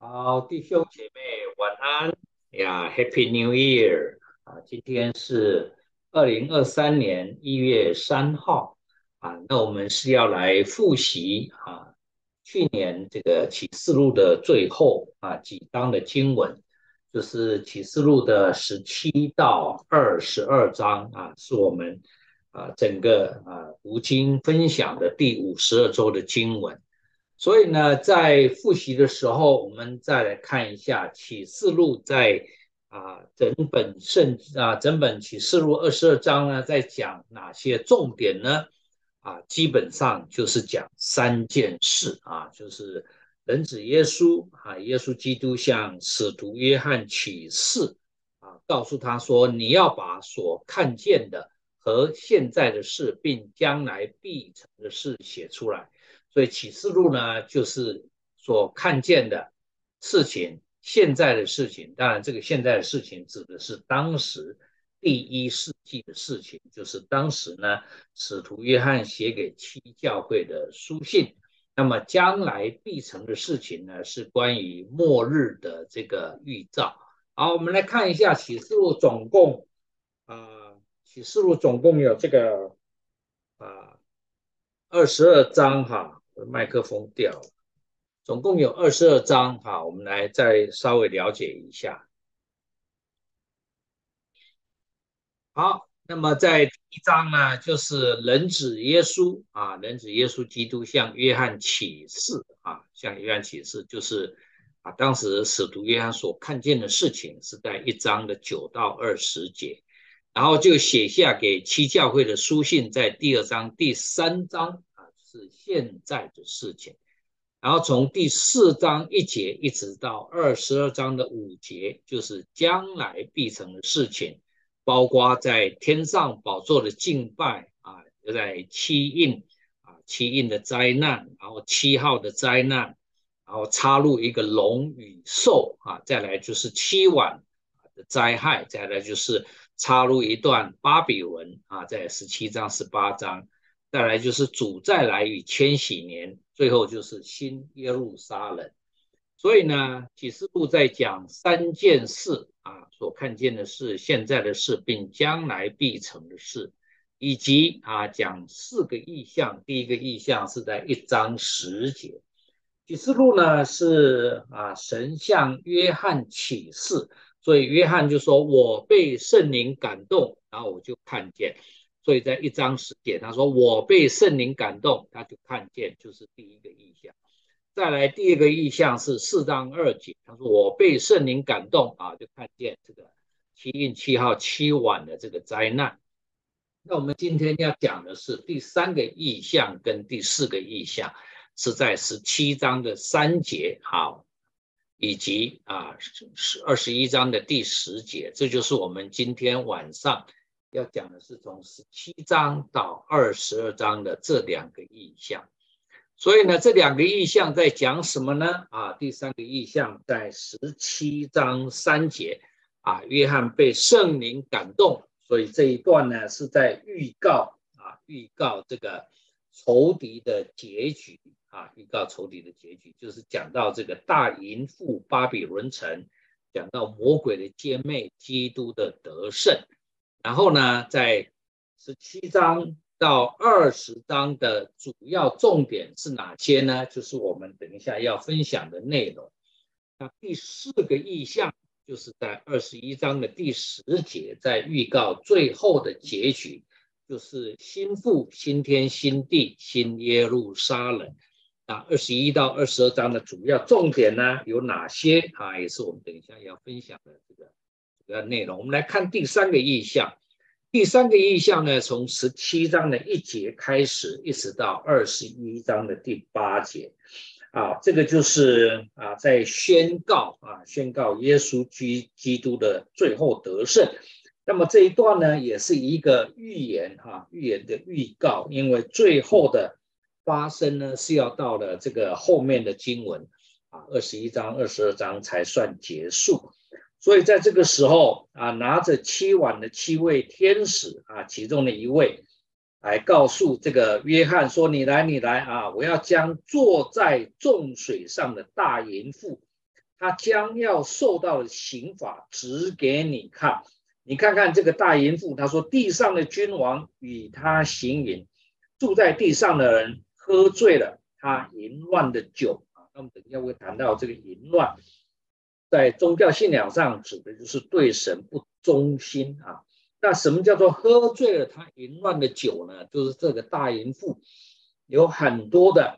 好，弟兄姐妹晚安呀，Happy New Year 今天是2023年1月3号那我们是要来复习去年这个启示录的最后几章的经文，就是启示录的17到22章是我们整个读经分享的第52周的经文。所以呢，在复习的时候，我们再来看一下启示录在整本启示录22章呢，在讲哪些重点呢？基本上就是讲三件事就是人子耶稣耶稣基督向使徒约翰启示告诉他说，你要把所看见的和现在的事，并将来必成的事写出来。所以启示录呢，就是所看见的事情，现在的事情。当然，这个现在的事情指的是当时第1世纪的事情，就是当时呢，使徒约翰写给7教会的书信。那么将来必成的事情呢，是关于末日的这个预兆。好，我们来看一下启示录启示录总共有这个啊22章我的麦克风掉了，总共有22章我们来再稍微了解一下。好，那么在第一章呢，就是人子耶稣人子耶稣基督向约翰启示向约翰启示就是当时使徒约翰所看见的事情是在1章的9到20节，然后就写下给7教会的书信，在第2章第3章是现在的事情。然后从第4章1节一直到22章的5节，就是将来必成的事情，包括在天上宝座的敬拜在七印的灾难，然后7号的灾难，然后插入一个龙与兽再来就是7碗的灾害，再来就是插入一段巴比伦在17章18章，再来就是主再来与千禧年，最后就是新耶路撒冷。所以呢，启示录在讲三件事所看见的事、现在的事，并将来必成的事，以及讲4个意象。第一个意象是在1章10节。启示录呢是神向约翰启示，所以约翰就说：“我被圣灵感动，然后我就看见。”所以在1章10节，他说：“我被圣灵感动，他就看见，就是第一个意象。”再来第二个意象是4章2节，他说：“我被圣灵感动就看见这个七印7号7碗的这个灾难。”那我们今天要讲的是第3个意象跟第4个意象，是在17章的3节以及21章的第10节，这就是我们今天晚上要讲的，是从17章到22章的这2个意象。所以呢，这2个意象在讲什么呢？第3个意象在17章3节约翰被圣灵感动，所以这一段呢是在预告这个仇敌的结局预告仇敌的结局，就是讲到这个大淫妇巴比伦城，讲到魔鬼的奸媚，基督的得胜。然后呢，在17章到20章的主要重点是哪些呢？就是我们等一下要分享的内容。那第4个意象就是在21章的第10节，在预告最后的结局，就是新父、新天、新地、新耶路撒冷。21到22章的主要重点呢有哪些也是我们等一下要分享的这个主要内容。我们来看第3个意象。第3个意象呢，从17章的1节开始，一直到21章的第8节这个就是在宣告耶稣基督的最后得胜。那么这一段呢，也是一个预言的预告，因为最后的发生呢是要到了这个后面的经文21章、22章才算结束。所以在这个时候拿着7碗的7位天使其中的一位来告诉这个约翰说：“你来我要将坐在众水上的大淫妇他将要受到的刑罚指给你看。你看看这个大淫妇，他说地上的君王与他行淫，住在地上的人喝醉了他淫乱的酒啊。那么等一下会谈到这个淫乱，在宗教信仰上指的就是对神不忠心啊。那什么叫做喝醉了他淫乱的酒呢？就是这个大淫妇有很多的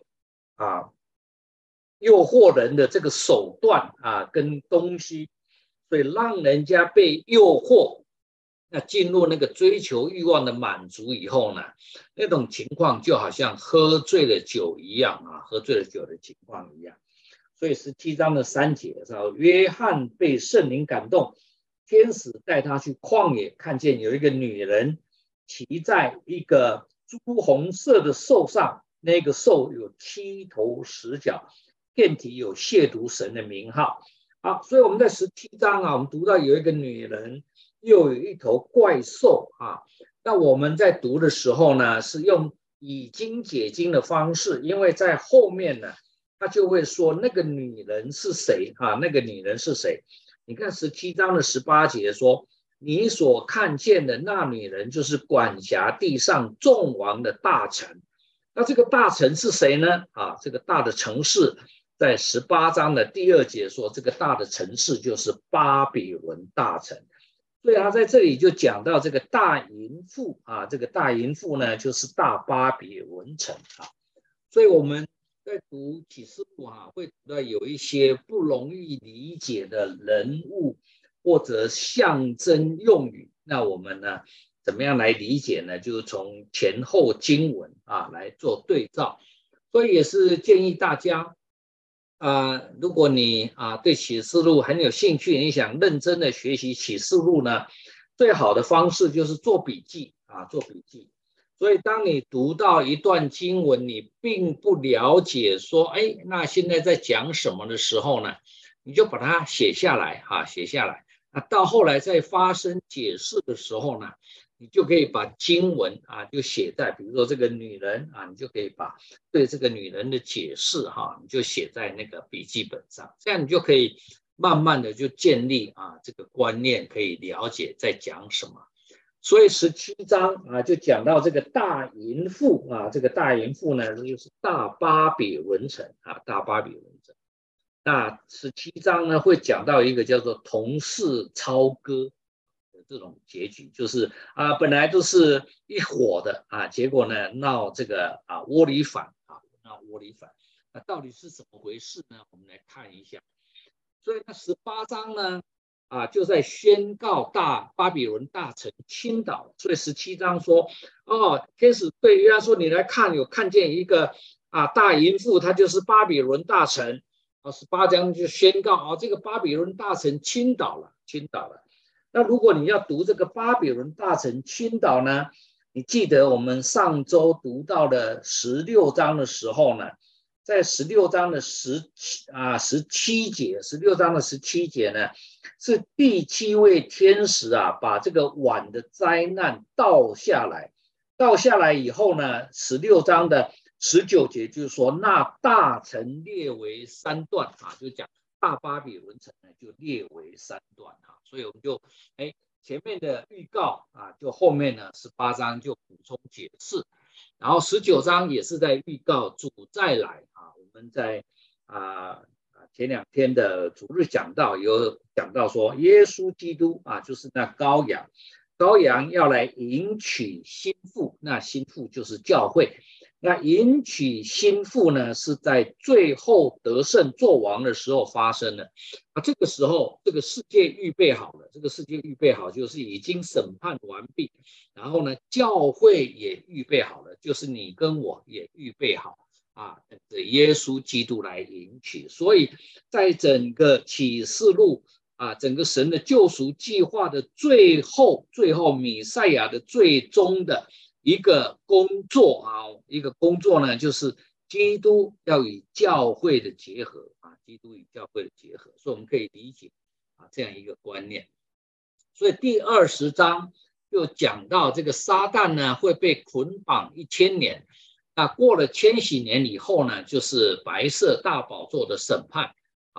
诱惑人的这个手段跟东西，所以让人家被诱惑，那进入那个追求欲望的满足以后呢，那种情况就好像喝醉了酒一样喝醉了酒的情况一样。所以17章的3节说，约翰被圣灵感动，天使带他去旷野，看见有一个女人骑在一个朱红色的兽上，那个兽有7头10脚，遍体有亵渎神的名号。好，所以我们在17章我们读到有一个女人，又有一头怪兽那我们在读的时候呢，是用以经解经的方式，因为在后面呢，他就会说那个女人是谁那个女人是谁？你看17章的18节说，你所看见的那女人就是管辖地上众王的大臣。那这个大臣是谁呢？这个大的城市在18章的第2节说，这个大的城市就是巴比伦大城。所以他在这里就讲到这个大淫妇这个大淫妇呢，就是大巴比伦城所以我们在读启示录会读到有一些不容易理解的人物或者象征用语，那我们呢怎么样来理解呢？就是从前后经文来做对照。所以也是建议大家如果你对启示录很有兴趣，你想认真的学习启示录呢，最好的方式就是做笔记做笔记。所以当你读到一段经文，你并不了解说那现在在讲什么的时候呢，你就把它写下来写下来。那到后来再发生解释的时候呢，你就可以把经文就写在，比如说这个女人你就可以把对这个女人的解释你就写在那个笔记本上，这样你就可以慢慢的就建立这个观念，可以了解在讲什么。所以17章就讲到这个大淫妇这个大淫妇呢，就是大巴比伦城大巴比伦城。那17章呢会讲到一个叫做同室操戈的这种结局，就是本来都是一伙的结果呢闹这个窝里反闹窝里反。那到底是怎么回事呢？我们来看一下。所以那18章呢就在宣告大巴比伦大城倾倒。所以17章说天使对约翰说，你来看，有看见一个大淫妇，她就是巴比伦大城。18章就宣告这个巴比伦大城倾倒了。那如果你要读这个巴比伦大城倾倒呢，你记得我们上周读到的16章的时候呢，在16章的17节，16章的17节呢，是第7位天使把这个碗的灾难倒下来以后呢，16章的19节就是说，那大城列为3段就讲大巴比伦城呢就列为3段所以我们就前面的预告就后面呢18章就补充解释，然后19章也是在预告主再来我们在前2天的主日讲到有讲到说，耶稣基督就是那羔羊要来迎娶新妇，那新妇就是教会。那迎娶新妇呢，是在最后得胜做王的时候发生的这个时候这个世界预备好了，这个世界预备好就是已经审判完毕，然后呢教会也预备好了，就是你跟我也预备好等着耶稣基督来迎娶。所以在整个启示录整个神的救赎计划的最后弥赛亚的最终的一个工作呢，就是基督要与教会的结合基督与教会的结合。所以我们可以理解这样一个观念。所以第20章就讲到这个撒旦呢会被捆绑1000年，那过了千禧年以后呢，就是白色大宝座的审判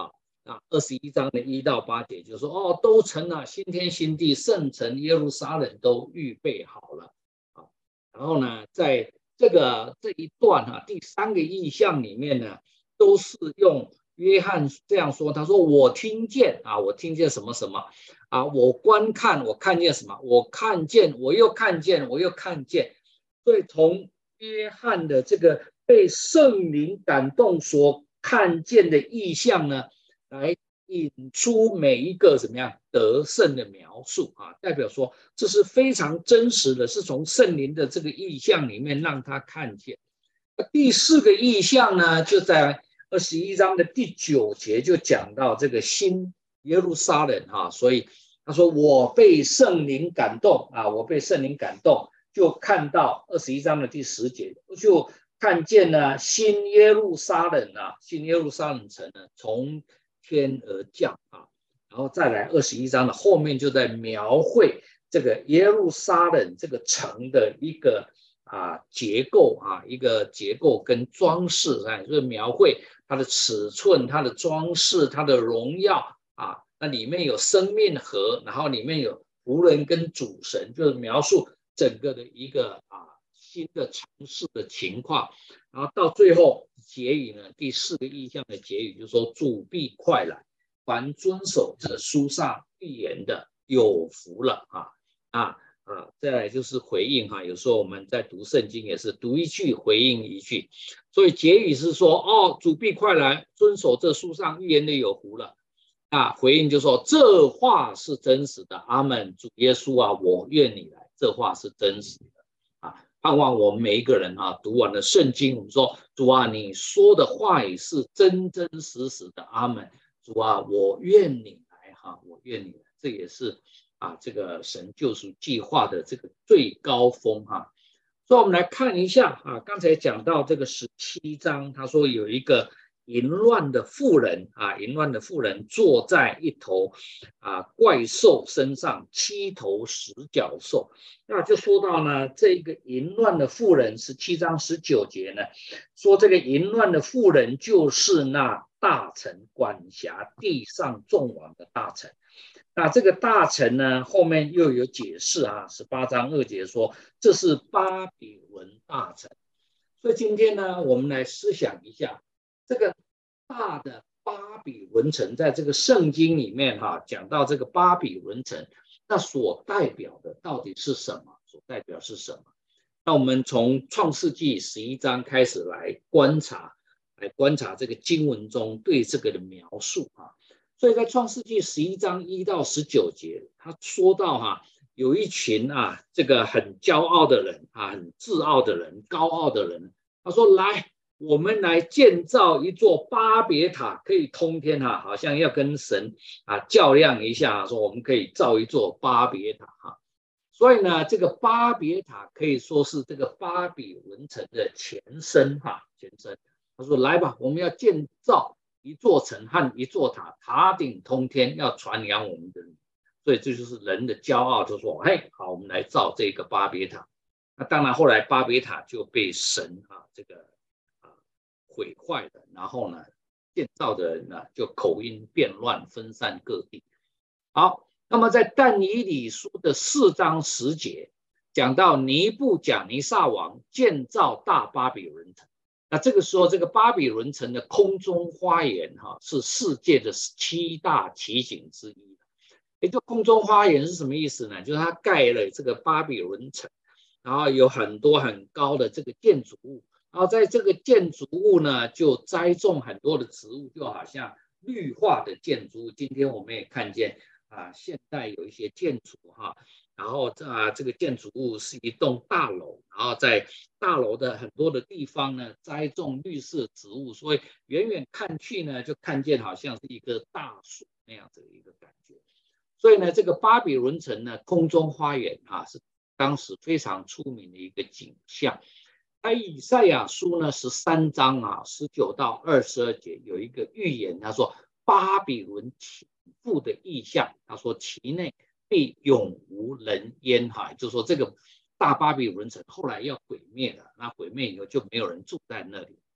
21章的1到8节就说哦，都成了，新天新地，圣城耶路撒冷都预备好了啊。然后呢，在这一段第3个意象里面呢，都是用约翰这样说，他说我听见我听见什么什么我观看，我看见什么，我看见，我又看见，我又看见。所以从约翰的这个被圣灵感动所看见的意象呢，来引出每一个怎么样得胜的描述代表说这是非常真实的，是从圣灵的这个意象里面让他看见。第4个意象呢，就在21章的第9节就讲到这个新耶路撒冷所以他说我被圣灵感动我被圣灵感动，就看到21章的第10节，就看见了新耶路撒冷新耶路撒冷城呢从天而降然后再来21章的后面就在描绘这个耶路撒冷这个城的一个结构一个结构跟装饰就是描绘它的尺寸、它的装饰、它的荣耀那里面有生命河，然后里面有仆人跟主神，就是描述整个的一个新的城市的情况。然后到最后结语呢，第4个意象的结语就是说主必快来，凡遵守这书上预言的有福了再来就是回应有时候我们在读圣经也是读一句回应一句，所以结语是说主必快来，遵守这书上预言的有福了回应就说这话是真实的，阿们。主耶稣我愿你来，这话是真实的盼望我们每一个人读完了圣经，我们说主你说的话语是真真实实的，阿们。主我愿你来我愿你来，这也是这个神救赎计划的这个最高峰所以我们来看一下刚才讲到这个17章，他说有一个淫乱的妇人淫乱的妇人坐在一头怪兽身上，7头10角兽。那就说到呢，这个淫乱的妇人，17章19节呢，说这个淫乱的妇人就是那大臣，管辖地上众王的大臣。那这个大臣呢，后面又有解释18章2节说这是巴比伦大臣。所以今天呢，我们来思想一下这个大的巴比伦城，在这个圣经里面讲到这个巴比伦城，那所代表的到底是什么？所代表是什么？那我们从创世纪11章开始来观察这个经文中对这个的描述所以在创世纪11章1到19节，他说到有一群这个很骄傲的人很自傲的人，高傲的人，他说来，我们来建造一座巴别塔，可以通天好像要跟神较量一下说我们可以造一座巴别塔所以呢，这个巴别塔可以说是这个巴比伦城的前身前身。他说来吧，我们要建造一座城和一座塔，塔顶通天，要传扬我们的名。所以这就是人的骄傲，就说嘿，好，我们来造这个巴别塔。那当然后来巴别塔就被神这个毁坏了，然后呢建造的人呢就口音变乱，分散各地。好，那么在但以理书的4章10节讲到尼布甲尼撒王建造大巴比伦城。那这个时候这个巴比伦城的空中花园是世界的7大奇景之一。也就空中花园是什么意思呢？就是它盖了这个巴比伦城，然后有很多很高的这个建筑物，然后在这个建筑物呢就栽种很多的植物，就好像绿化的建筑物。今天我们也看见现代有一些建筑然后这个建筑物是一栋大楼，然后在大楼的很多的地方呢栽种绿色植物，所以远远看去呢就看见好像是一棵大树那样子的一个感觉。所以呢，这个巴比伦城呢空中花园是当时非常出名的一个景象。在以赛亚书呢13章19到22节有一个预言，他说巴比伦倾覆的意象，他说其内必永无人烟就是说这个大巴比伦城后来要毁灭了，那毁灭以后就没有人住在那里。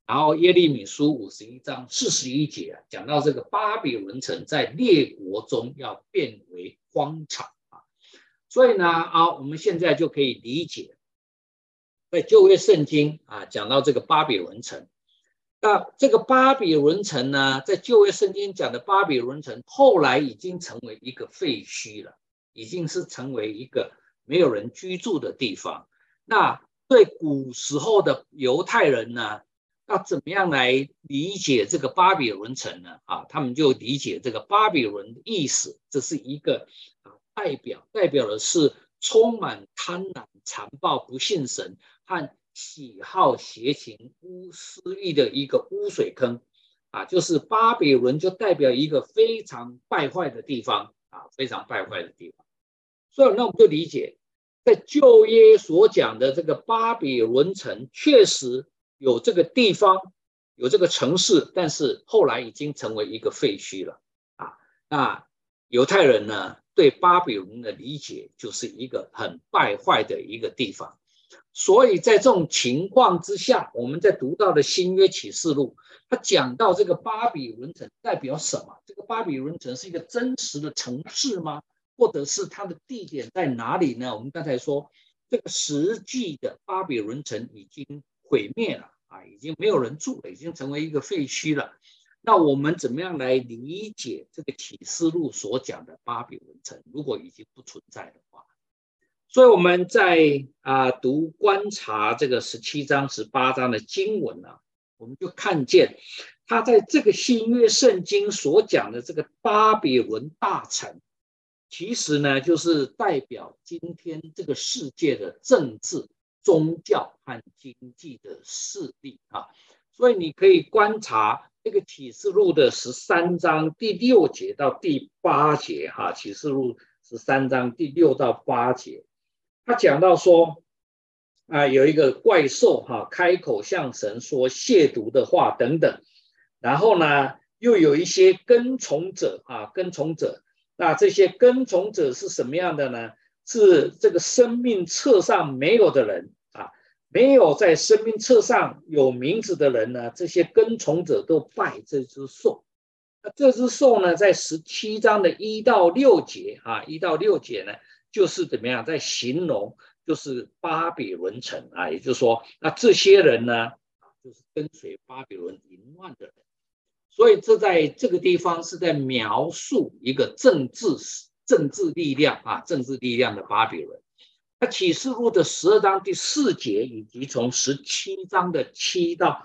然后耶利米书51章41节讲到这个巴比伦城在列国中要变为荒场啊。所以呢我们现在就可以理解，在旧约圣经讲到这个巴比伦城，那这个巴比伦城呢，在旧约圣经讲的巴比伦城，后来已经成为一个废墟了，已经是成为一个没有人居住的地方。那对古时候的犹太人呢，那怎么样来理解这个巴比伦城呢？他们就理解这个巴比伦的意思，这是一个代表的是充满贪婪、残暴、不信神和喜好邪情、私欲的一个污水坑就是巴比伦就代表一个非常败坏的地方非常败坏的地方。所以那我们就理解，在旧约所讲的这个巴比伦城确实有这个地方，有这个城市，但是后来已经成为一个废墟了那犹太人呢，对巴比伦的理解就是一个很败坏的一个地方。所以在这种情况之下，我们在读到的新约启示录，他讲到这个巴比伦城代表什么？这个巴比伦城是一个真实的城市吗？或者是它的地点在哪里呢？我们刚才说，这个实际的巴比伦城已经毁灭了已经没有人住了，已经成为一个废墟了。那我们怎么样来理解这个启示录所讲的巴比伦城？如果已经不存在的话，所以我们在观察这个17章、18章的经文我们就看见他在这个新约圣经所讲的这个巴比伦大城，其实呢就是代表今天这个世界的政治、宗教和经济的势力所以你可以观察这个启示录的13章第6节到第8节启示录13章第6到8节，他讲到说有一个怪兽开口向神说亵渎的话等等，然后呢又有一些跟从者那这些跟从者是什么样的呢？是这个生命册上没有的人没有在生命册上有名字的人呢，这些跟从者都拜这只兽。那这只兽呢，在17章的1到6节1到6节呢，就是怎么样在形容就是巴比伦城也就是说，那这些人呢就是跟随巴比伦淫乱的人。所以这在这个地方是在描述一个政治力量政治力量的巴比伦。那启示录的12章第4节以及从17章的7到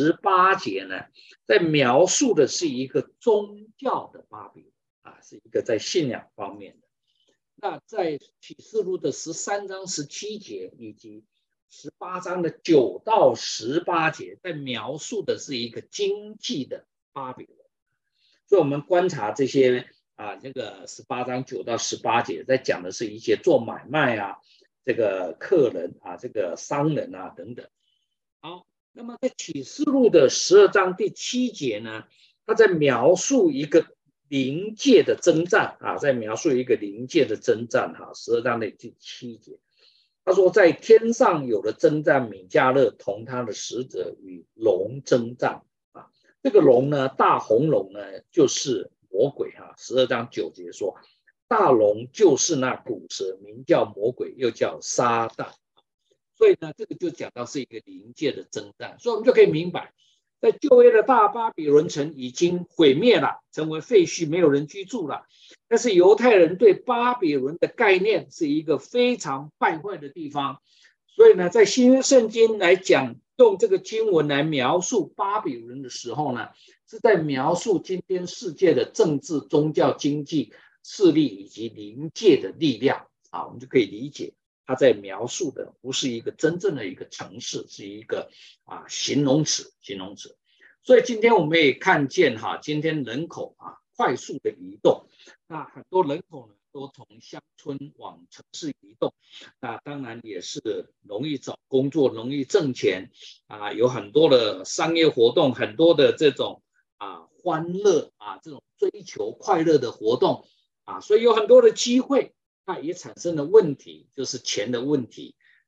18节呢，在描述的是一个宗教的巴比伦是一个在信仰方面的。那在启示录的13章17节以及18章的9到18节，在描述的是一个经济的巴比伦。所以我们观察这些这个18章9到18节，在讲的是一些做买卖这个客人这个商人等等。好，那么在启示录的12章第7节呢，他在描述一个灵界的征战在描述一个灵界的征战12章的第7节，他说在天上有了征战，米迦勒同他的使者与龙征战这个龙呢，大红龙呢就是魔鬼12章9节说，大龙就是那古蛇，名叫魔鬼，又叫撒旦。所以呢，这个就讲到是一个灵界的征战。所以我们就可以明白，在旧约的大巴比伦城已经毁灭了，成为废墟，没有人居住了。但是犹太人对巴比伦的概念是一个非常败坏的地方。所以呢，在新约圣经来讲，用这个经文来描述巴比伦的时候呢，是在描述今天世界的政治、宗教、经济势力以及灵界的力量我们就可以理解，他在描述的不是一个真正的一个城市，是一个形容词。所以今天我们也看见今天人口快速的移动，那很多人口呢都从乡村往城市移动，那当然也是容易找工作，容易挣钱有很多的商业活动，很多的这种欢乐这种追求快乐的活动所以有很多的机会，也产生了问题，就是钱的问题。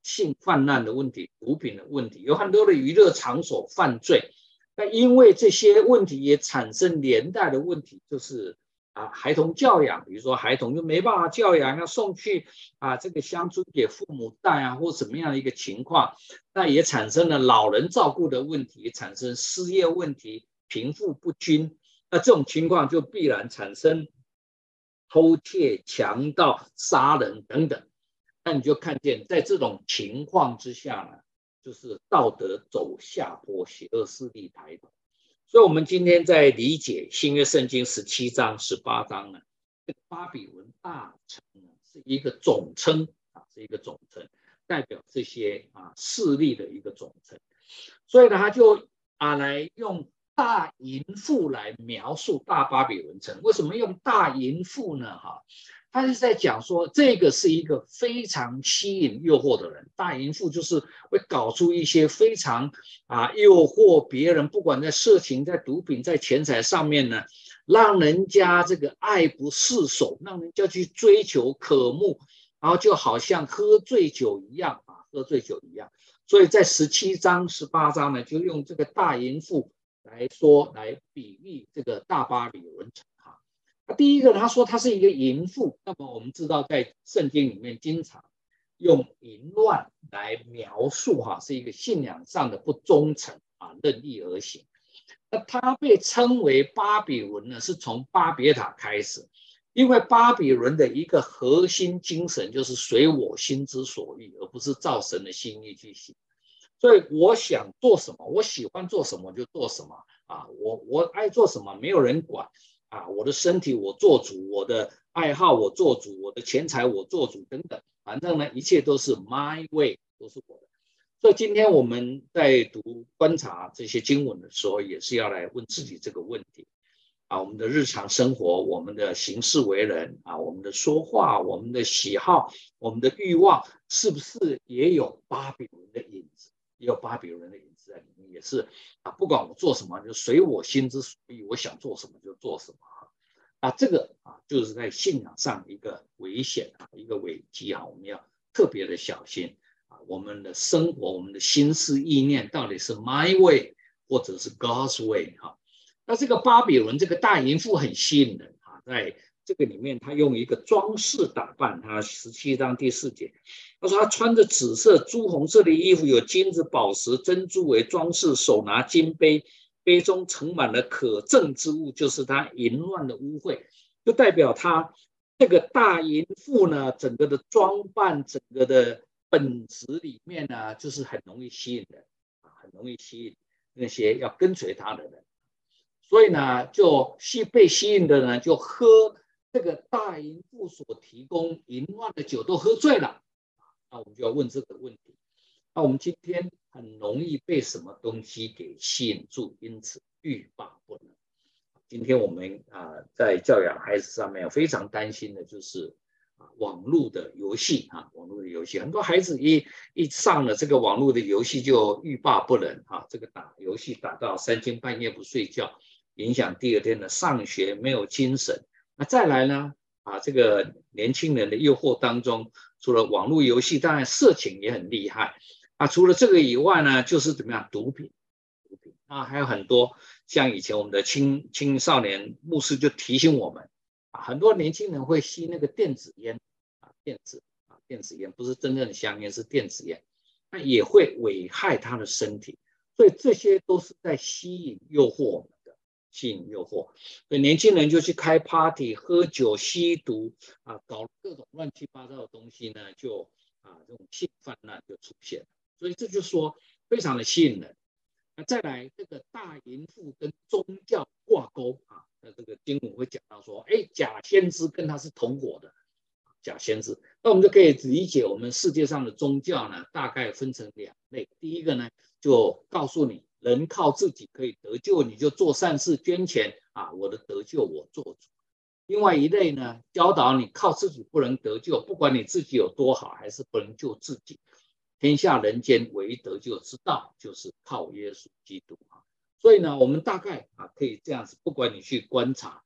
性泛滥的问题、毒品的问题，有很多的娱乐场所犯罪。那因为这些问题也产生连带的问题，就是孩童教养，比如说孩童就没办法教养，要送去这个乡村给父母带或什么样的一个情况，那也产生了老人照顾的问题，产生失业问题、贫富不均，那这种情况就必然产生偷窃、强盗、杀人等等。那你就看见在这种情况之下呢，就是道德走下坡，邪恶势力抬头。所以我们今天在理解新约圣经17章、18章呢，这个巴比伦大城呢是一个总称是一个总称，代表这些势力的一个总称。所以呢，他就来用大淫妇来描述大巴比伦城。为什么用大淫妇呢？他是在讲说，这个是一个非常吸引诱惑的人。大淫妇就是会搞出一些非常诱惑别人，不管在色情、在毒品、在钱财上面呢，让人家这个爱不释手，让人家去追求渴慕，然后就好像喝醉酒一样喝醉酒一样。所以在17章、18章呢，就用这个大淫妇来说，来比喻这个大巴比伦城。第一个，他说他是一个淫妇，那么我们知道在圣经里面经常用淫乱来描述是一个信仰上的不忠诚任意而行。那他被称为巴比伦呢，是从巴别塔开始，因为巴比伦的一个核心精神就是随我心之所欲，而不是照神的心意去行。所以我想做什么，我喜欢做什么就做什么我爱做什么没有人管我的身体我做主，我的爱好我做主，我的钱财我做主等等，反正呢一切都是 my way， 都是我的。所以今天我们在观察这些经文的时候，也是要来问自己这个问题我们的日常生活，我们的行事为人我们的说话，我们的喜好，我们的欲望，是不是也有巴比伦的影子？也有巴比伦的影子在里面，也是不管我做什么，就随我心之所欲，我想做什么就做什么这个就是在信仰上一个危险一个危机我们要特别的小心我们的生活，我们的心思意念到底是 my way 或者是 God's way 那这个巴比伦这个大淫妇很吸引人在这个里面他用一个装饰打扮17章第4节，他说他穿着紫色、朱红色的衣服，有金子、宝石、珍珠为装饰，手拿金杯，杯中盛满了可憎之物，就是他淫乱的污秽，就代表他这个大淫妇呢，整个的装扮，整个的本质里面呢，就是很容易吸引人很容易吸引那些要跟随他的人。所以呢，就被吸引的人就喝这个大淫妇所提供淫乱的酒，都喝醉了那我们就要问这个问题。那我们今天很容易被什么东西给吸引住，因此欲罢不能。今天我们在教养孩子上面非常担心的就是网络的游戏网络的游戏，很多孩子一上了这个网络的游戏就欲罢不能这个打游戏打到3更半夜不睡觉，影响第二天的上学，没有精神。那再来呢这个年轻人的诱惑当中，除了网络游戏，当然色情也很厉害除了这个以外呢，就是怎么样毒品还有很多像以前我们的青少年牧师就提醒我们很多年轻人会吸那个电子烟电子烟不是真正的香烟，是电子烟，那也会危害他的身体。所以这些都是在吸引诱惑我们的，吸引诱惑。所以年轻人就去开 party 喝酒吸毒搞各种乱七八糟的东西呢，就这种性泛滥就出现了。所以这就说非常的吸引人。那再来这个大淫妇跟宗教挂钩那这个经文会讲到说假先知跟他是同伙的假先知。那我们就可以理解我们世界上的宗教呢，大概分成2类。第一个呢，就告诉你人靠自己可以得救，你就做善事捐钱我的得救我做主。另外一类呢，教导你靠自己不能得救，不管你自己有多好，还是不能救自己。天下人间唯一得救之道，就是靠耶稣基督所以呢，我们大概可以这样子，不管你去观察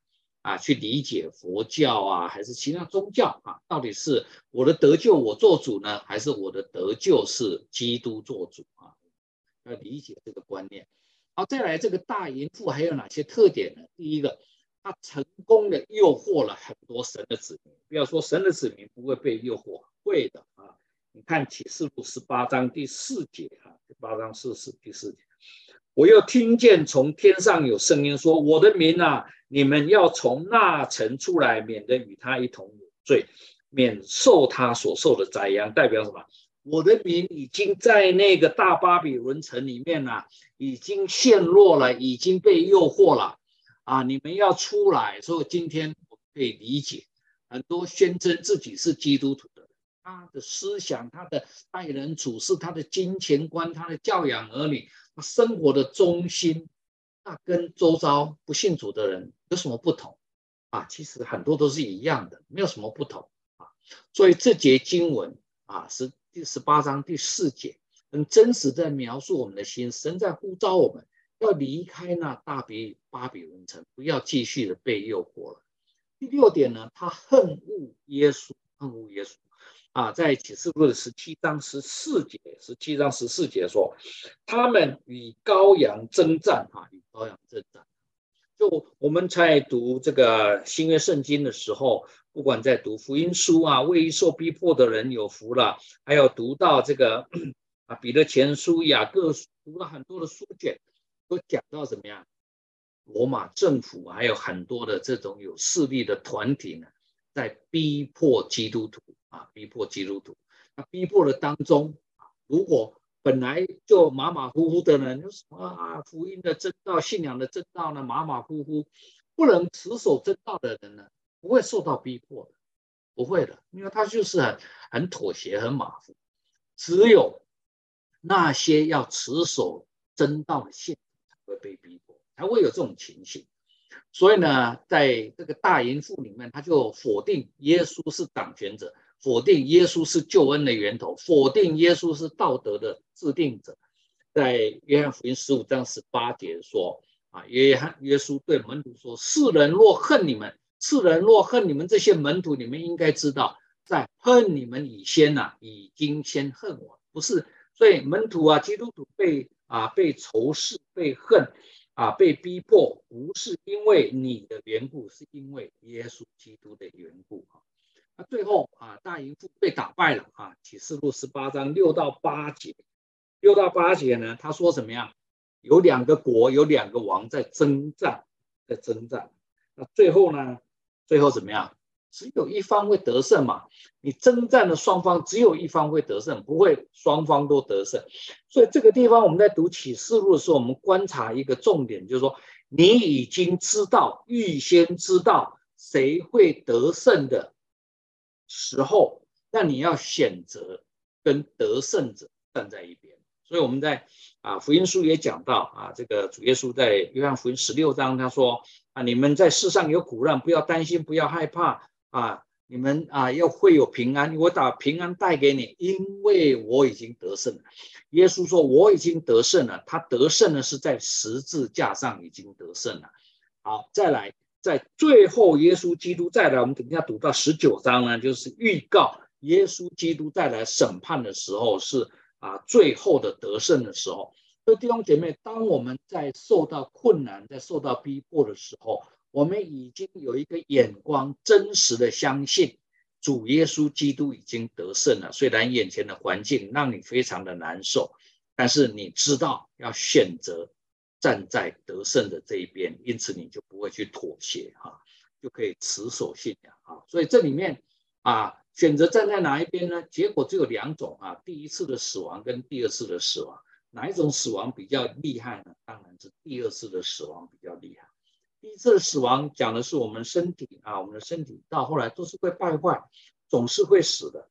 去理解佛教啊，还是其他宗教啊，到底是我的得救我做主呢，还是我的得救是基督做主啊？要理解这个观念。好，再来这个大淫妇还有哪些特点呢？第一个，他成功的诱惑了很多神的子民。不要说神的子民不会被诱惑，会的啊。你看启示录18章第4节啊，18章第4节，我又听见从天上有声音说：“我的民啊，你们要从那城出来，免得与他一同有罪，免受他所受的灾殃。”代表什么？我的民已经在那个大巴比伦城里面了，已经陷落了，已经被诱惑了啊！你们要出来。所以今天我可以理解很多宣称自己是基督徒的人，他的思想、他的待人处事、他的金钱观、他的教养儿女、他生活的中心，那跟周遭不信主的人有什么不同啊？其实很多都是一样的，没有什么不同啊。所以这节经文啊，是第18章第4节，很真实在描述我们的心。神在呼召我们要离开那巴比伦城，不要继续的被诱惑了。第6点呢，他恨恶耶稣，啊，在启示录的17章14节说，他们与羔羊征战啊，与羔羊征战。就我们在读这个新约圣经的时候，不管在读福音书啊，为受逼迫的人有福了，还有读到这个彼得前书、雅各书，读了很多的书卷，都讲到怎么样，罗马政府还有很多的这种有势力的团体呢，在逼迫基督徒啊，逼迫基督徒。那逼迫的当中，如果本来就马马虎虎的人，有什么福音的真道、信仰的真道呢？马马虎虎，不能持守真道的人呢，不会受到逼迫的，不会的，因为他就是很妥协、很马虎。只有那些要持守真道的信徒才会被逼迫，才会有这种情形。所以呢，在这个大淫妇里面，他就否定耶稣是掌权者，否定耶稣是救恩的源头，否定耶稣是道德的制定者。在约翰福音15章18节说耶稣对门徒说：“世人若恨你们这些门徒，你们应该知道，在恨你们以前已经先恨我。”不是，所以门徒基督徒被仇视、被恨被逼迫，不是因为你的缘故，是因为耶稣基督的缘故。那最后大淫妇被打败了启示录18章6到8节呢，他说怎么样？有2个国，有2个王在征战。那最后怎么样？只有一方会得胜嘛。你征战的双方只有一方会得胜，不会双方都得胜。所以这个地方我们在读启示录的时候，我们观察一个重点，就是说你已经预先知道谁会得胜的时候，那你要选择跟得胜者站在一边。所以我们在福音书也讲到这个主耶稣在约翰福音16章他说你们在世上有苦难，不要担心，不要害怕你们要会有平安，我把平安带给你，因为我已经得胜了。耶稣说我已经得胜了，他得胜的是在十字架上已经得胜了。好，再来，在最后耶稣基督再来，我们等一下读到19章呢，就是预告耶稣基督再来审判的时候是最后的得胜的时候。所以弟兄姐妹，当我们在受到困难、在受到逼迫的时候，我们已经有一个眼光，真实的相信主耶稣基督已经得胜了。虽然眼前的环境让你非常的难受，但是你知道要选择站在得胜的这一边，因此你就不会去妥协就可以持守信仰所以这里面选择站在哪一边呢？结果只有2种第一次的死亡跟第2次的死亡。哪一种死亡比较厉害呢？当然是第2次的死亡比较厉害。第1次的死亡讲的是我们身体我们的身体到后来都是会败坏，总是会死的。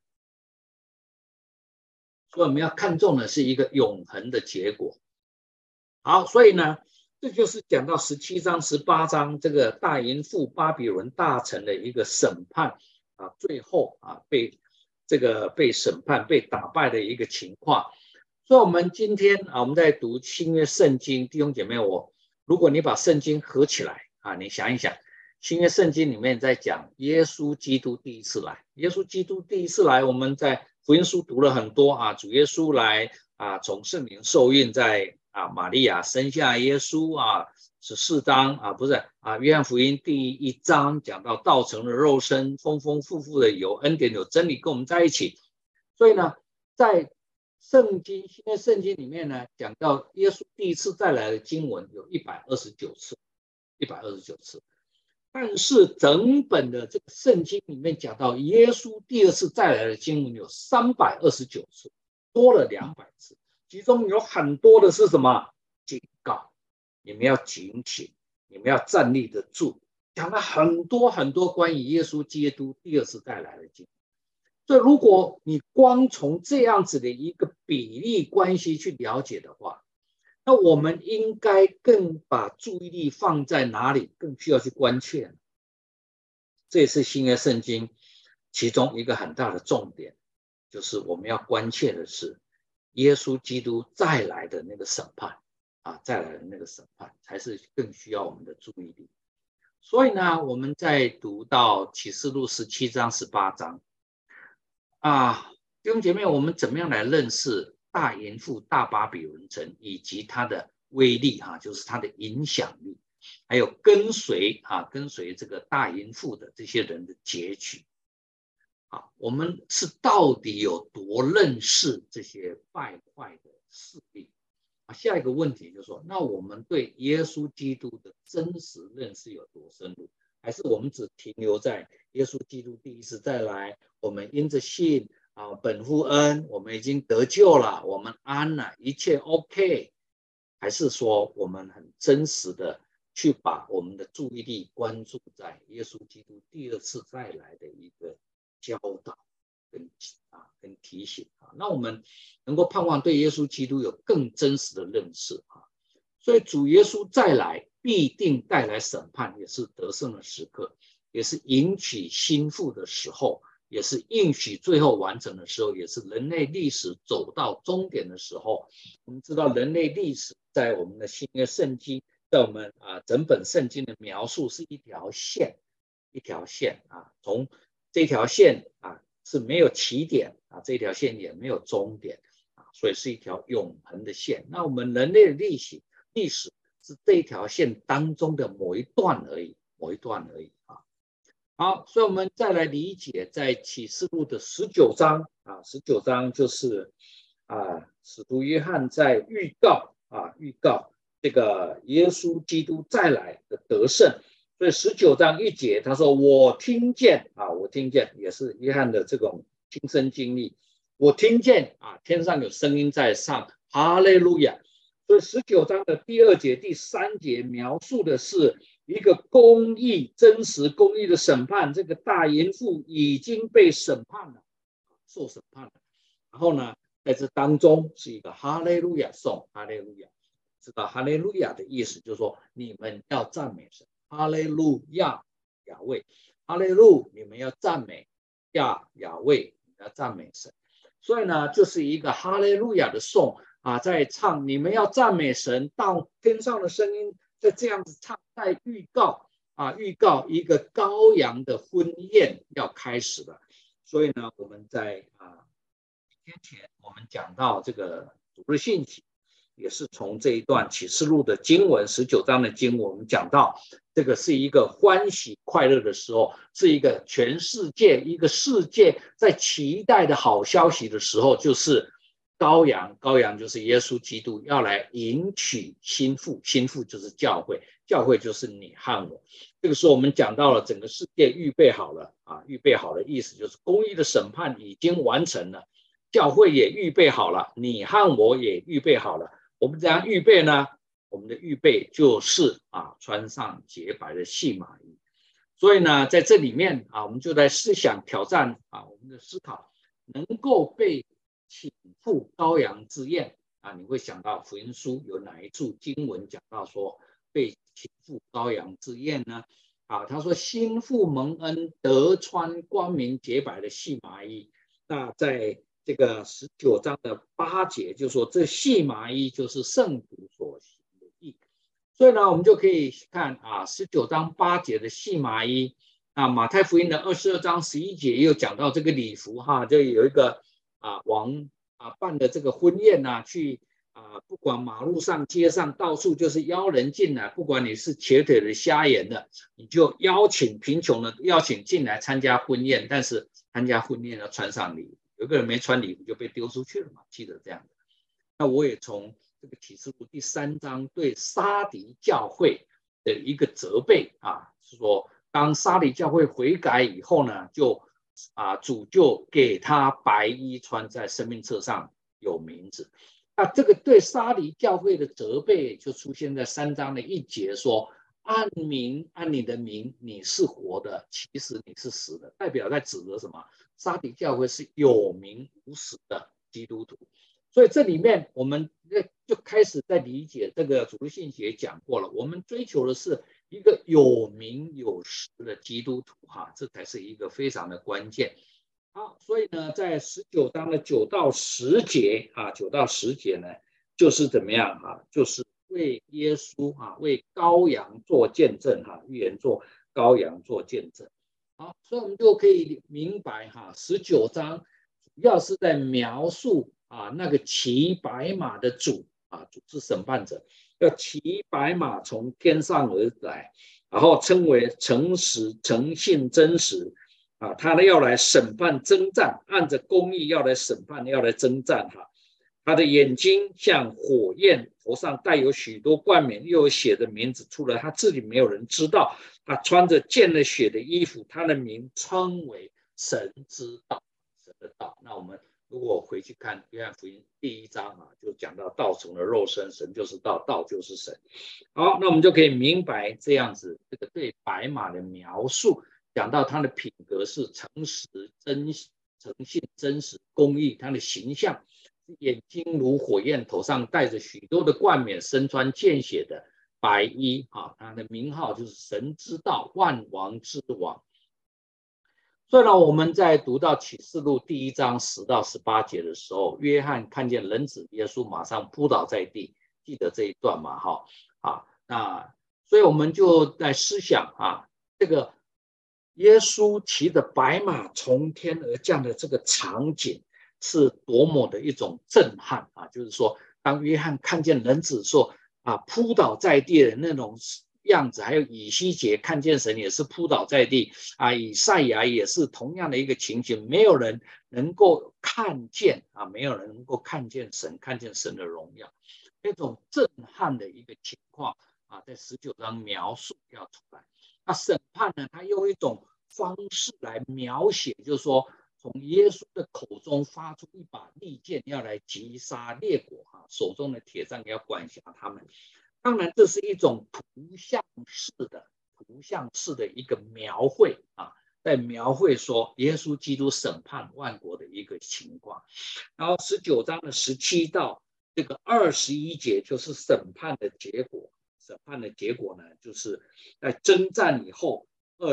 所以我们要看重的是一个永恒的结果。好，所以呢，这就是讲到17章、18章这个大淫妇巴比伦大城的一个审判最后被审判、被打败的一个情况。所以我们今天我们在读新约圣经，弟兄姐妹，如果你把圣经合起来你想一想， 新约圣经里面在讲耶稣基督第一次来，耶稣基督第一次来，我们在福音书读了很多啊，主耶稣来啊，从圣灵受孕，在玛利亚生下耶稣啊，14章啊，不是啊，约翰福音第1章讲到道成了肉身，丰丰富富的有恩典有真理跟我们在一起。所以呢，在圣经新约圣经里面呢，讲到耶稣第一次再来的经文有129次，129次。但是整本的这个圣经里面讲到耶稣第二次再来的经文有329次，多了200次，其中有很多的是什么？警告，你们要警醒，你们要站立得住，讲了很多很多关于耶稣基督第二次再来的经文。所以如果你光从这样子的一个比例关系去了解的话，那我们应该更把注意力放在哪里？更需要去关切。这也是新约圣经其中一个很大的重点，就是我们要关切的是耶稣基督再来的那个审判啊，再来的那个审判才是更需要我们的注意力。所以呢，我们在读到启示录17章、18章啊，弟兄姐妹，我们怎么样来认识大淫妇大巴比伦城以及它的威力啊，就是它的影响力，还有跟随这个大淫妇的这些人的结局啊，我们是到底有多认识这些败坏的势力啊？下一个问题就是说，那我们对耶稣基督的真实认识有多深入？还是我们只停留在耶稣基督第一次再来，我们因着信啊，本乎恩，我们已经得救了，我们安了，一切 OK？ 还是说我们很真实的去把我们的注意力关注在耶稣基督第二次再来的一个教导跟提醒啊？那我们能够盼望对耶稣基督有更真实的认识啊。所以主耶稣再来必定带来审判，也是得胜的时刻，也是迎娶新妇的时候，也是应许最后完成的时候，也是人类历史走到终点的时候。我们知道人类历史在我们的新约圣经，在我们整本圣经的描述是一条线，一条线啊，从这条线是没有起点啊，这条线也没有终点啊，所以是一条永恒的线。那我们人类的历史是这一条线当中的某一段而已啊。好，所以我们再来理解在启示录的19章啊，19章就是使徒约翰在预告这个耶稣基督再来的得胜。所以19章1节他说我听见也是约翰的这种亲身经历，我听见天上有声音在上，哈利路亚。所以19章的第2节第3节描述的是一个公义真实公义的审判，这个大淫妇已经被审判了，受审判了。然后呢，在这当中是一个哈利路亚颂，哈利路亚。知道哈利路亚的意思就是说你们要赞美神，哈利路亚雅卫，哈利路，你们要赞美亚卫，你们要赞美神。所以呢，就是一个哈利路亚的颂在唱你们要赞美神，到天上的声音在这样子唱，在预告一个羔羊的婚宴要开始了。所以呢，我们在几天前我们讲到这个主日信息，也是从这一段启示录的经文19章的经文，我们讲到这个是一个欢喜快乐的时候，是一个全世界一个世界在期待的好消息的时候，就是羔羊就是耶稣基督要来迎娶新妇，新妇就是教会，教会就是你和我。这个时候我们讲到了整个世界预备好了预备好的意思就是公义的审判已经完成了，教会也预备好了，你和我也预备好了。我们怎样预备呢？我们的预备就是穿上洁白的细麻衣。所以呢，在这里面我们就在思想挑战我们的思考，能够被请赴羔羊之宴你会想到福音书有哪一处经文讲到说被请赴羔羊之宴呢？他说新妇蒙恩得穿光明洁白的细麻衣。那在这个19章的8节就说这细麻衣就是圣徒所行的义所以呢，我们就可以看啊19章8节的细麻衣，啊马太福音的22章11节也有讲到这个礼服哈，就有一个王办的这个婚宴去不管马路上街上到处就是邀人进来，不管你是瘸腿的瞎眼的，你就邀请贫穷的邀请进来参加婚宴，但是参加婚宴要穿上礼服，有个人没穿礼服就被丢出去了嘛，记得这样的。那我也从这个启示录第3章对撒狄教会的一个责备是说当撒狄教会悔改以后呢，主就给他白衣穿，在生命册上有名字。那这个对撒狄教会的责备就出现在3章的1节，说按你的名你是活的，其实你是死的，代表在指的什么？撒狄教会是有名无实的基督徒。所以这里面我们就开始在理解这个主日信息也讲过了，我们追求的是一个有名有实的基督徒这才是一个非常的关键。好，所以呢，在19章的9到10节9到10节呢，就是怎么样就是为耶稣为羔羊做见证预言做羔羊做见证。好，所以我们就可以明白19章主要是在描述那个骑白马的主主是审判者，要骑白马从天上而来，然后称为诚实、诚信、真实他呢要来审判征战，按着公义要来审判，要来征战他的眼睛像火焰，头上带有许多冠冕，又有血的名字，除了他自己没有人知道。他穿着溅了血的衣服，他的名称为神之道，神的道。那我们如果回去看约翰福音第1章就讲到道成了肉身，神就是道，道就是神。好，那我们就可以明白这样子这个对白马的描述，讲到他的品格是诚实、诚信、真实、公义，他的形象眼睛如火焰，头上带着许多的冠冕，身穿见血的白衣他的名号就是神之道，万王之王。所以呢，我们在读到启示录第1章10到18节的时候，约翰看见人子耶稣马上扑倒在地，记得这一段嘛那所以我们就在思想这个耶稣骑着白马从天而降的这个场景是多么的一种震撼就是说当约翰看见人子说扑倒在地的那种样子，还有以西结看见神也是扑倒在地以赛亚也是同样的一个情形，没有人能够看见没有人能够看见神，看见神的荣耀，那种震撼的一个情况在19章描述要出来。那审判呢，他用一种方式来描写，就是说从耶稣的口中发出一把利剑，要来击杀列国手中的铁杖要管辖他们。当然这是一种图像式的一个描绘在描绘说耶稣基督审判万国的一个情况。然后19章的17到这个21节就是审判的结果。审判的结果呢，就是在征战以后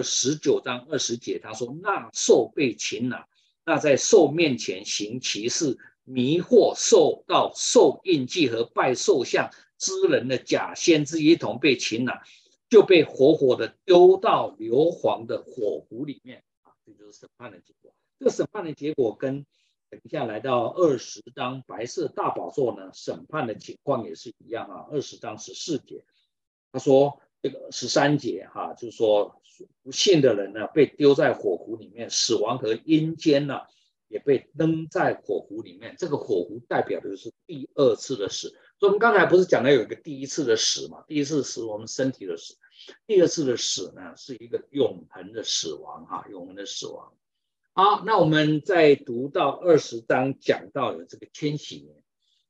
19章20节他说，那兽被擒了，那在兽面前行奇事，迷惑兽到兽印记和拜兽像之人的假先知一同被擒了，就被活活的丢到硫磺的火湖里面这就是审判的结果。这个审判的结果跟等一下来到20章白色大宝座呢，审判的情况也是一样20章14节他说这个13节就是说不信的人呢被丢在火湖里面，死亡和阴间呢也被扔在火湖里面。这个火湖代表的是第2次的死。所以我们刚才不是讲了有一个第1次的死嘛？第1次死我们身体的死，第2次的死呢是一个永恒的死亡永恒的死亡。好，那我们再读到20章讲到的这个千禧年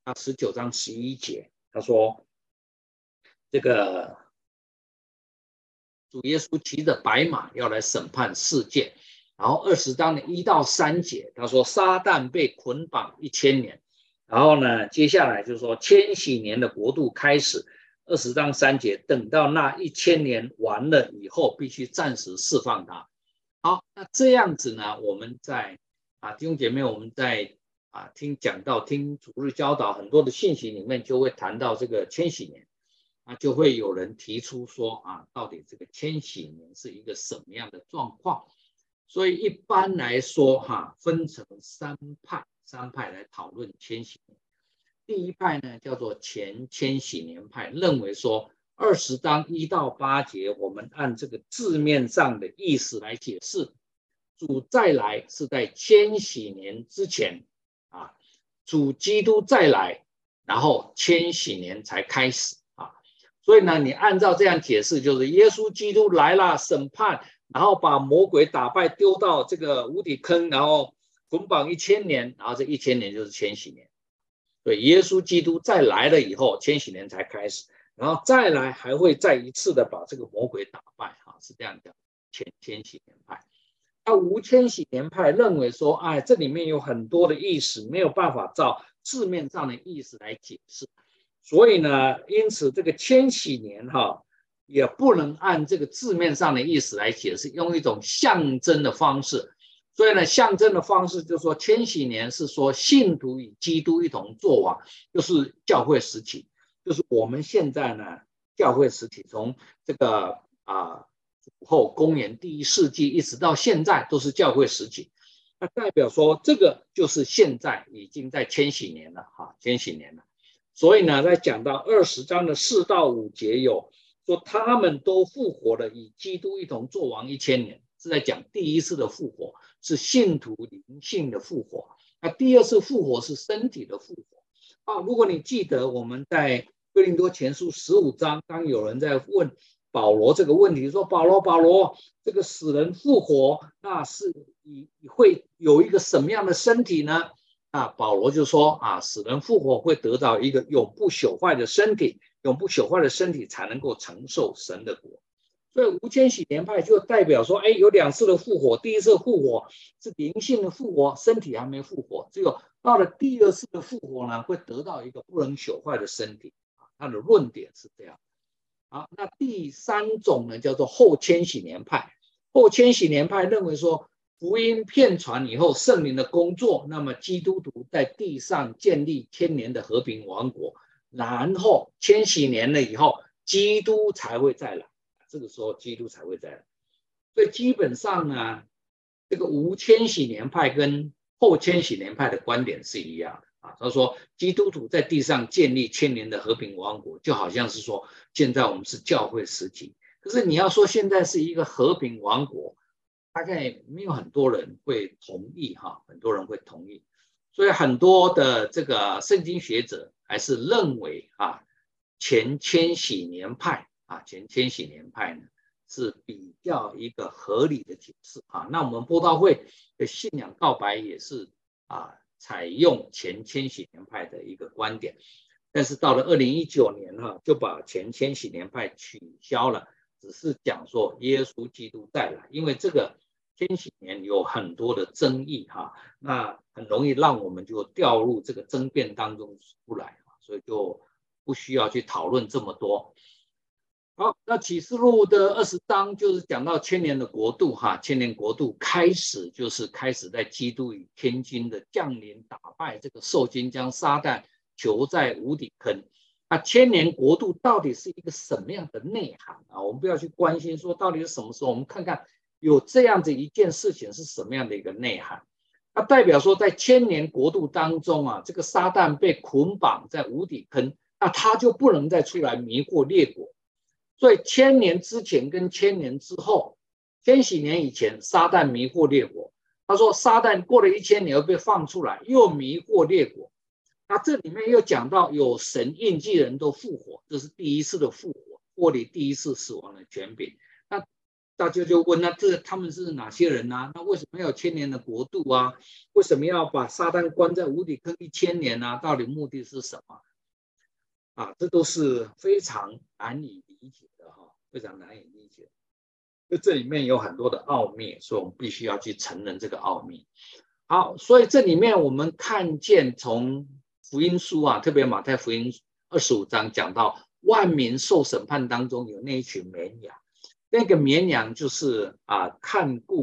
19章11节他说这个主耶稣骑着白马要来审判世界。然后20章的1到3节他说撒旦被捆绑1000年，然后呢接下来就是说千禧年的国度开始。20章3节等到那1000年完了以后必须暂时释放他。好，那这样子呢我们在弟兄姐妹我们在听主日教导很多的信息里面就会谈到这个千禧年。 那就会有人提出说啊，到底这个千禧年是一个什么样的状况？所以一般来说分成三派来讨论千禧年。第一派呢叫做前千禧年派，认为说20章1到8节，我们按这个字面上的意思来解释，主再来是在千禧年之前啊，主基督再来，然后千禧年才开始啊。所以呢，你按照这样解释，就是耶稣基督来了，审判，然后把魔鬼打败，丢到这个无底坑，然后捆绑1000年，然后这1000年就是千禧年。对，耶稣基督再来了以后，千禧年才开始，然后再来还会再一次的把这个魔鬼打败是这样的。千禧年派，那无千禧年派认为说，哎，这里面有很多的意思，没有办法照字面上的意思来解释，所以呢，因此这个千禧年也不能按这个字面上的意思来解释，用一种象征的方式。所以呢，象征的方式就是说，千禧年是说信徒与基督一同作王，就是教会时期，就是我们现在呢，教会时期从这个主后公元第1世纪一直到现在都是教会时期，那代表说这个就是现在已经在千禧年了千禧年了。所以呢，在讲到20章的4到5节有说他们都复活了，与基督一同作王1000年，是在讲第一次的复活，是信徒灵性的复活。那第二次复活是身体的复活如果你记得我们在哥林多前书15章，当有人在问保罗这个问题，说保罗，这个死人复活，那是会有一个什么样的身体呢？保罗就说死人复活会得到一个永不朽坏的身体，永不朽坏的身体才能够承受神的国。所以无千禧年派就代表说，有2次的复活，第一次复活是灵性的复活，身体还没复活，只有到了第2次的复活呢，会得到一个不能朽坏的身体。他的论点是这样。好，那第3种呢，叫做后千禧年派。后千禧年派认为说，福音遍传以后，圣灵的工作，那么基督徒在地上建立1000年的和平王国，然后千禧年了以后，基督才会再来。这个时候基督才会再来。所以基本上呢，这个无千禧年派跟后千禧年派的观点是一样的他说基督徒在地上建立1000年的和平王国，就好像是说现在我们是教会时期，可是你要说现在是一个和平王国，大概没有很多人会同意很多人会同意。所以很多的这个圣经学者还是认为前千禧年派前千禧年派呢是比较一个合理的解释那我们播道会的信仰告白也是采用前千禧年派的一个观点，但是到了2019年就把前千禧年派取消了，只是讲说耶稣基督再来，因为这个千禧年有很多的争议那很容易让我们就掉入这个争辩当中出来所以就不需要去讨论这么多。好，那启示录的20章就是讲到1000年的国度1000年国度开始在基督与天君的降临，打败这个受精，将撒旦囚在无底坑。那1000年国度到底是一个什么样的内涵我们不要去关心说到底是什么时候，我们看看有这样的一件事情是什么样的一个内涵。那代表说在1000年国度当中这个撒旦被捆绑在无底坑，那他就不能再出来迷惑列国。所以1000年之前跟1000年之后，千禧年以前撒旦迷惑列国，他说撒旦过了1000年又被放出来，又迷惑列国。那这里面又讲到有神印记人都复活，这是第一次的复活，脱离第一次死亡的权柄。那大家就问，那他们是哪些人那为什么要有1000年的国度为什么要把撒旦关在无底坑1000年到底目的是什么这都是非常难以理解的非常难以理解。这里面有很多的奥秘，所以我们必须要去承认这个奥秘。好，所以这里面我们看见从福音书特别马太福音25章讲到万民受审判当中有那一群绵羊，那个绵羊就是看顾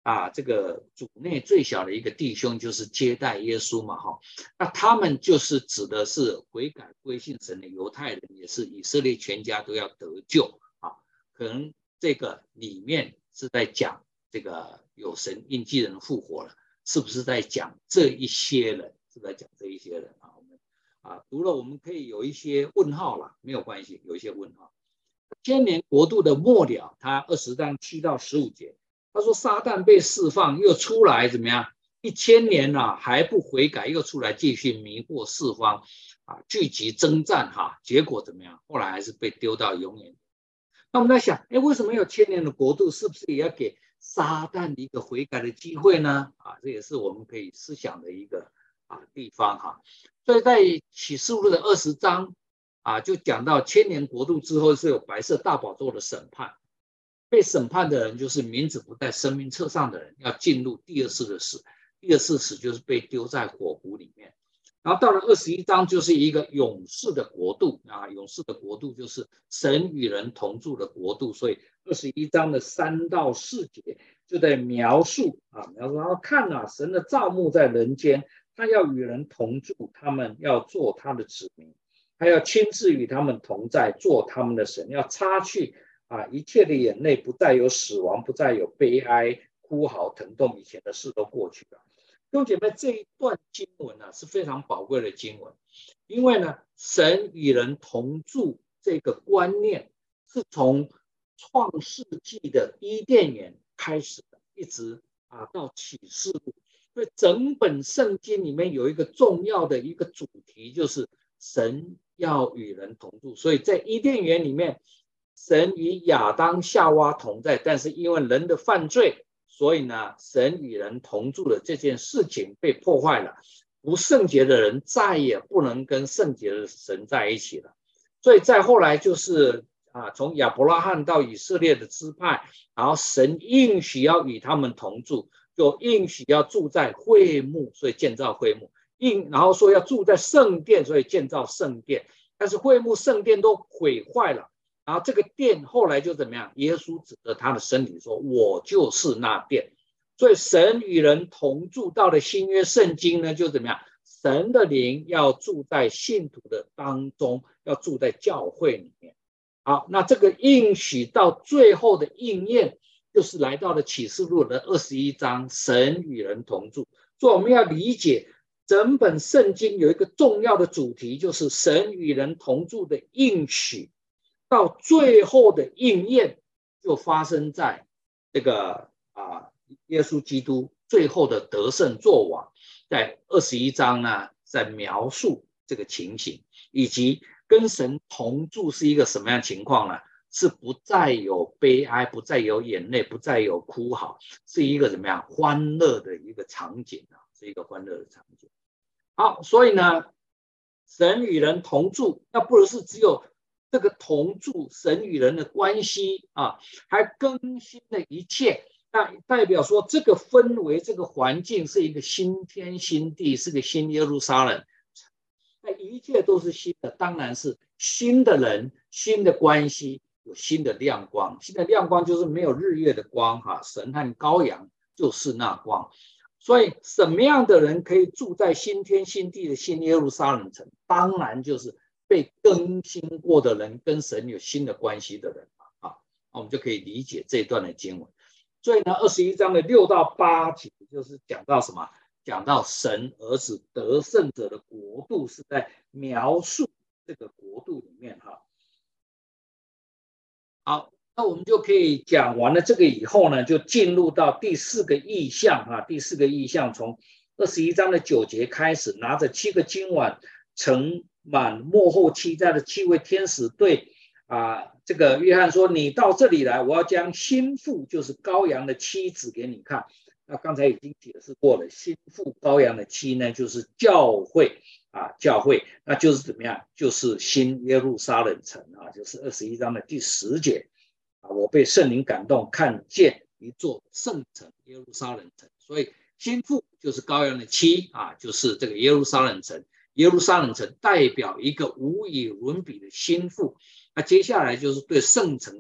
这个组内最小的一个弟兄就是接待耶稣嘛，那他们就是指的是悔改归信神的犹太人，也是以色列全家都要得救可能这个里面是在讲这个有神印记人复活了，是不是在讲这一些人？是在讲这一些人我们读了我们可以有一些问号了，没有关系，有一些问号。千年国度的末了，他20章7到15节，他说撒旦被释放又出来怎么样？1000年还不悔改，又出来继续迷惑四方聚集征战结果怎么样？后来还是被丢到永远。那我们在想，为什么有千年的国度？是不是也要给撒旦一个悔改的机会呢？这也是我们可以思想的一个地方所以在启示录的20章就讲到千年国度之后是有白色大宝座的审判，被审判的人就是名字不在生命册上的人，要进入第二次的死，第二次死就是被丢在火湖里面。然后到了21章就是一个永世的国度永世的国度就是神与人同住的国度，所以21章的3到4节就在描述然后看神的造物在人间，他要与人同住，他们要做他的子民，他要亲自与他们同在，做他们的神，要擦去一切的眼泪，不再有死亡，不再有悲哀哭嚎疼痛，以前的事都过去了。弟兄姐妹，这一段经文是非常宝贵的经文，因为呢，神与人同住这个观念是从创世纪的伊甸园开始的，一直到启示录，所以整本圣经里面有一个重要的一个主题，就是神要与人同住。所以在伊甸园里面，神与亚当夏娃同在，但是因为人的犯罪，所以呢，神与人同住的这件事情被破坏了，不圣洁的人再也不能跟圣洁的神在一起了。所以再后来就是从亚伯拉罕到以色列的支派，然后神应许要与他们同住，就应许要住在会幕，所以建造会幕，然后说要住在圣殿，所以建造圣殿。但是会幕圣殿都毁坏了，然后这个殿后来就怎么样？耶稣指着他的身体说：“我就是那殿。”所以神与人同住，到了新约圣经呢，就怎么样？神的灵要住在信徒的当中，要住在教会里面。好，那这个应许到最后的应验，就是来到了启示录的21章，神与人同住。所以我们要理解整本圣经有一个重要的主题，就是神与人同住的应许。到最后的应验就发生在这个耶稣基督最后的得胜作王，在21章呢，在描述这个情形，以及跟神同住是一个什么样的情况呢？是不再有悲哀，不再有眼泪，不再有哭嚎，是一个怎么样欢乐的一个场景是一个欢乐的场景。好，所以呢，神与人同住，那不是只有这个同住神与人的关系还更新了一切，那代表说这个氛围这个环境是一个新天新地，是个新耶路撒冷，那一切都是新的，当然是新的人新的关系，有新的亮光，新的亮光就是没有日月的光神和羔羊就是那光。所以什么样的人可以住在新天新地的新耶路撒冷城？当然就是被更新过的人，跟神有新的关系的人我们就可以理解这一段的经文。所以呢，21章的6到8节就是讲到什么？讲到神儿子得胜者的国度，是在描述这个国度里面好，那我们就可以讲完了这个以后呢，就进入到第4个异象第4个异象从21章的9节开始，拿着7个金碗盛满末后7灾的7位天使对这个约翰说：“你到这里来，我要将新妇，就是羔羊的妻子给你看。”那刚才已经解释过了，新妇羔羊的妻呢，就是教会教会，那就是怎么样？就是新耶路撒冷城就是21章的第10节我被圣灵感动，看见一座圣城耶路撒冷城。所以新妇就是羔羊的妻就是这个耶路撒冷城。耶路撒冷城代表一个无与伦比的新妇。那接下来就是对圣城的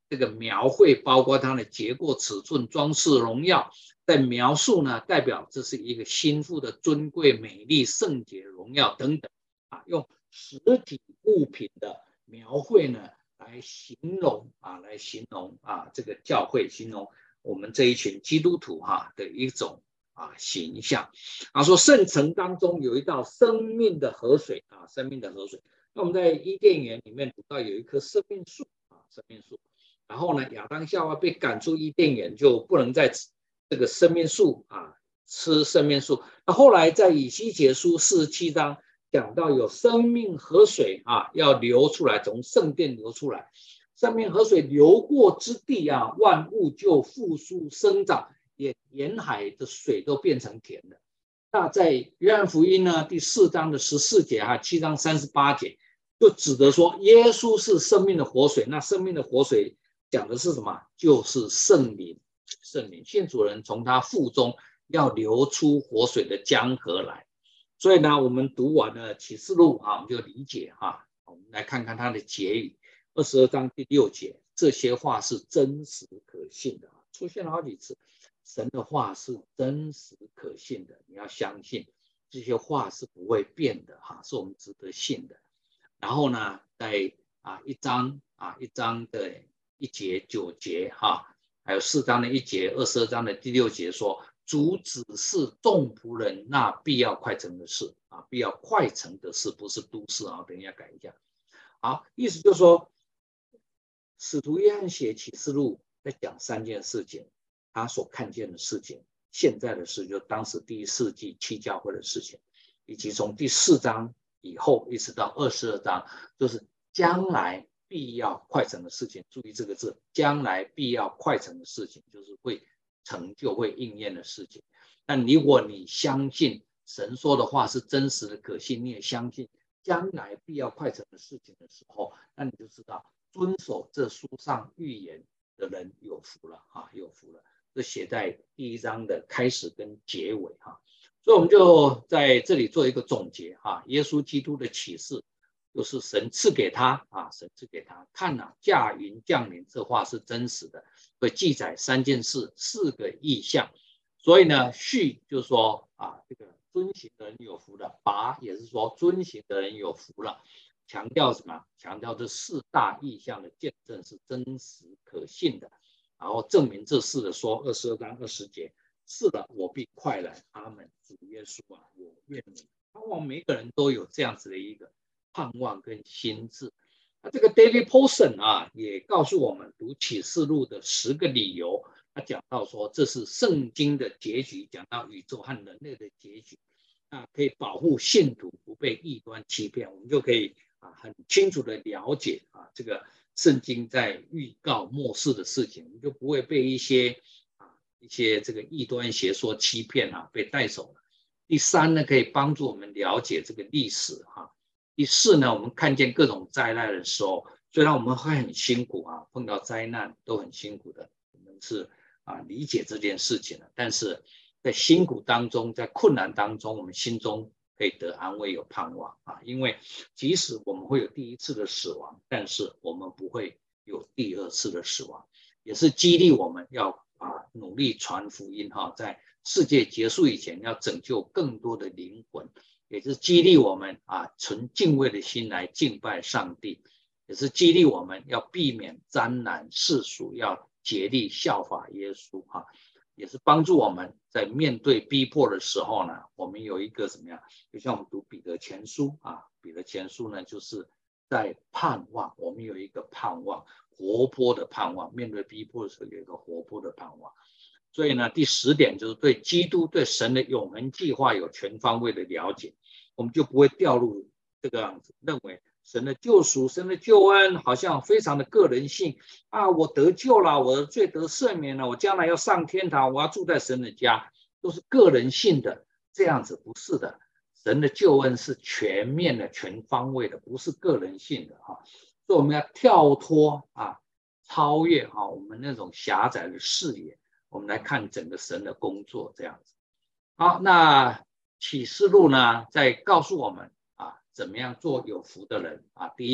这个描绘，包括它的结构、尺寸、装饰、荣耀，在描述呢，代表这是一个心腹的尊贵、美丽、圣洁、荣耀等等啊，用实体物品的描绘呢，来形容这个教会，形容我们这一群基督徒的一种形象。说圣城当中有一道生命的河水生命的河水。那我们在伊甸园里面读到有一棵生命树生命树。然后呢，亚当夏娃被赶出伊甸园，就不能再这个生命树吃生命树。那后来在以西结书47章讲到有生命河水要流出来，从圣殿流出来。生命河水流过之地万物就复苏生长，沿海的水都变成甜的。那在约翰福音呢第4章的14节7章38节就指的说耶稣是生命的活水。那生命的活水讲的是什么？就是圣灵。信主人从他腹中要流出活水的江河来。所以呢，我们读完了启示录我们就理解我们来看看它的结语。22章第6节，这些话是真实可信的，出现了好几次。神的话是真实可信的，你要相信这些话是不会变的是我们值得信的。然后呢，在一章的1节9节还有4章的1节22章的第6节说，主指示众仆人那必要快成的事必要快成的事，不是都市等一下改一下。好，意思就是说，使徒约翰写启示录在讲3件事情，他所看见的事情，现在的事，就当时第1世纪7教会的事情，以及从第4章以后一直到22章，就是将来必要快成的事情。注意这个字，将来必要快成的事情，就是会成就会应验的事情。那如果你相信神说的话是真实的可信，你也相信将来必要快成的事情的时候，那你就知道遵守这书上预言的人有福了有福了。这写在第1章的开始跟结尾所以我们就在这里做一个总结耶稣基督的启示就是神赐给他神赐给他看驾云降临，这话是真实的，会记载3件事4个异象。所以呢，序就是说这个遵行的人有福了，拔也是说遵行的人有福了。强调什么？强调这4大异象的见证是真实可信的，然后证明这事的说22章20节，是的，我必快来，阿们。主耶稣我愿你。盼望每个人都有这样子的一个盼望跟心智。那这个 David Paulson 也告诉我们读启示录的10个理由。他讲到说这是圣经的结局，讲到宇宙和人类的结局，可以保护信徒不被异端欺骗。我们就可以很清楚的了解这个圣经在预告末世的事情，我们就不会被一些这个异端邪说欺骗被带走了。第3呢，可以帮助我们了解这个历史第4呢，我们看见各种灾难的时候，虽然我们会很辛苦碰到灾难都很辛苦的，我们是理解这件事情的，但是在辛苦当中，在困难当中，我们心中可以得安慰，有盼望因为即使我们会有第1次的死亡，但是我们不会有第2次的死亡，也是激励我们要努力传福音在世界结束以前要拯救更多的灵魂，也是激励我们存敬畏的心来敬拜上帝，也是激励我们要避免沾染世俗，要竭力效法耶稣也是帮助我们在面对逼迫的时候呢，我们有一个怎么样？就像我们读彼得前书彼得前书呢，就是在盼望，我们有一个盼望，活泼的盼望，面对逼迫的时候有一个活泼的盼望。所以呢，第10点就是对基督、对神的永恒计划有全方位的了解，我们就不会掉入这个样子，认为神的救赎、神的救恩好像非常的个人性我得救了，我的罪得赦免了，我将来要上天堂，我要住在神的家，都是个人性的，这样子不是的。神的救恩是全面的、全方位的，不是个人性的所以我们要跳脱超越我们那种狭窄的视野，我们来看整个神的工作这样子。好，那启示录呢，在告诉我们怎么样做有福的人第一个，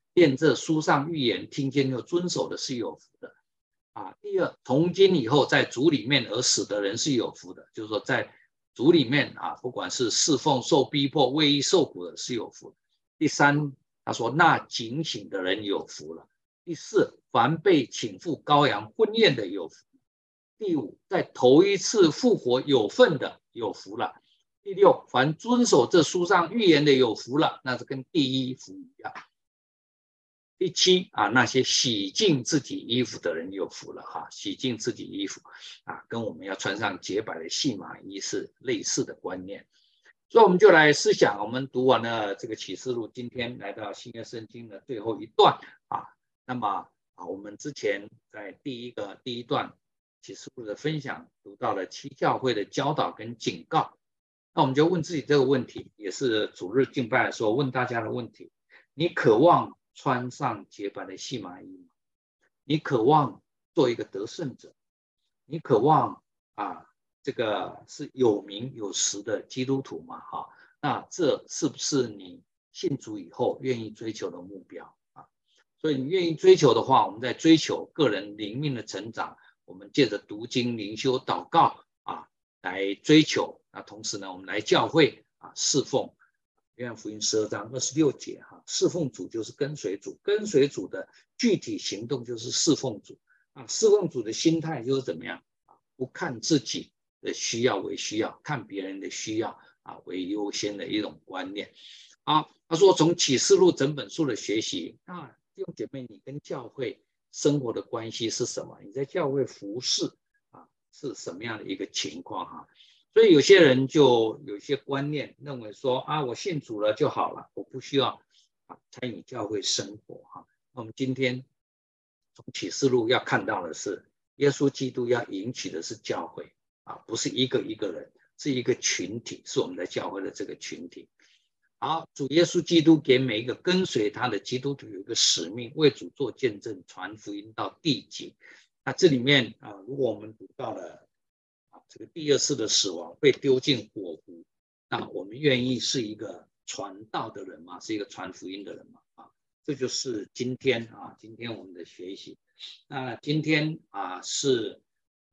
念这书上预言，听见又遵守的是有福的。第二，从今以后在主里面而死的人是有福的，就是说在主里面不管是侍奉、受逼迫、为义受苦的是有福的。第三，他说那警醒的人有福了。第四，凡被请赴羔羊婚宴的有福。第五，在头一次复活有份的有福了。第六，凡遵守这书上预言的有福了，那是跟第一福一样。第七那些洗净自己衣服的人有福了洗净自己衣服跟我们要穿上洁白的细麻衣是类似的观念。所以我们就来思想，我们读完了这个启示录，今天来到新约圣经的最后一段那么我们之前在第一段启示录的分享读到了七教会的教导跟警告，那我们就问自己这个问题，也是主日敬拜的时候问大家的问题：你渴望穿上洁白的细麻衣吗？你渴望做一个得胜者？你渴望这个是有名有实的基督徒吗？那这是不是你信主以后愿意追求的目标所以你愿意追求的话，我们在追求个人灵命的成长，我们借着读经、灵修、祷告来追求。那同时呢，我们来教会侍奉。约翰福音12章26节侍奉主就是跟随主，跟随主的具体行动就是侍奉主侍奉主的心态就是怎么样不看自己的需要为需要，看别人的需要为优先的一种观念他说从启示录整本书的学习弟兄姐妹，你跟教会生活的关系是什么？你在教会服侍是什么样的一个情况所以有些人就有些观念认为说我信主了就好了，我不需要参与教会生活那我们今天从启示录要看到的是，耶稣基督要引起的是教会不是一个一个人，是一个群体，是我们在教会的这个群体。好，主耶稣基督给每一个跟随他的基督徒有一个使命，为主做见证，传福音到地极。那这里面如果我们读到了这个第二次的死亡，被丢进火湖，那我们愿意是一个传道的人吗？是一个传福音的人吗？这就是今天我们的学习。那今天是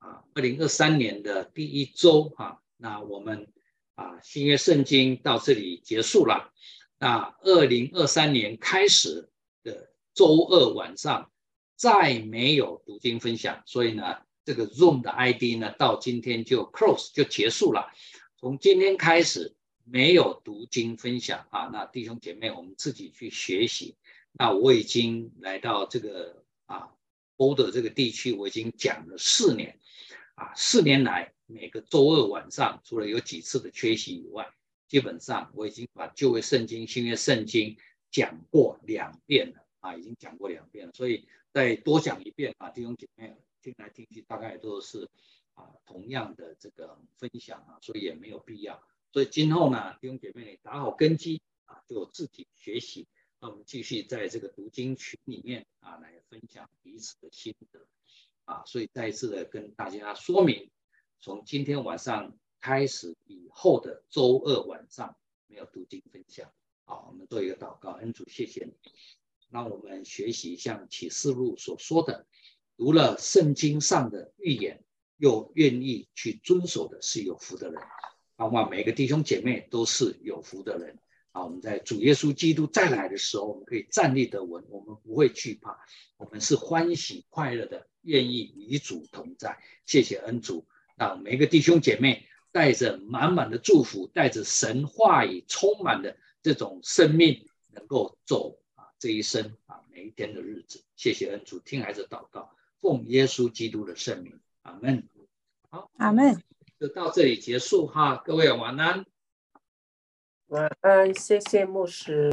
2023年的第一周那我们新约圣经到这里结束了。那2023年开始的周二晚上再没有读经分享，所以呢这个 Zoom 的 ID 呢到今天就 close 就结束了。从今天开始没有读经分享那弟兄姐妹我们自己去学习。那我已经来到这个欧的这个地区，我已经讲了4年4年来每个周二晚上除了有几次的缺席以外，基本上我已经把旧约圣经、新约圣经讲过2遍了已经讲过2遍了，所以再多讲一遍弟兄姐妹听来听去大概都是同样的这个分享所以也没有必要。所以今后呢，弟兄姐妹打好根基就自己学习。那我们继续在这个读经群里面来分享彼此的心得所以再一次的跟大家说明，从今天晚上开始以后的周二晚上没有读经分享我们做一个祷告。恩主，谢谢你让我们学习像启示录所说的，读了圣经上的预言又愿意去遵守的是有福的人。盼望每个弟兄姐妹都是有福的人我们在主耶稣基督再来的时候，我们可以站立得稳，我们不会惧怕，我们是欢喜快乐的，愿意与主同在。谢谢恩主，让每个弟兄姐妹带着满满的祝福，带着神话语充满的这种生命，能够走这一生每一天的日子。谢谢恩主，听孩子祷告，奉耶稣基督的圣名，阿们。好， 阿们。 就到这里结束各位晚安。 晚安，谢谢牧师。